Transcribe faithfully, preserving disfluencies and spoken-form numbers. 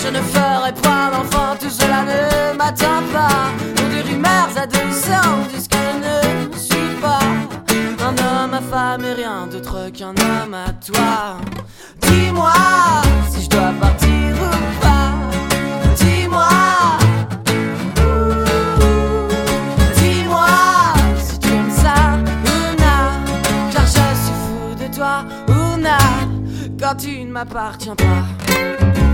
je ne ferai point d'enfant, tout cela ne m'atteint pas. Pour des rumeurs adolescentes disent que je ne suis pas un homme à femme et rien d'autre qu'un homme à toi. Dis-moi si je dois partir ou pas. Dis-moi, dis-moi si tu aimes ça ou non, car je suis fou de toi ou non, quand tu ne m'appartiens pas.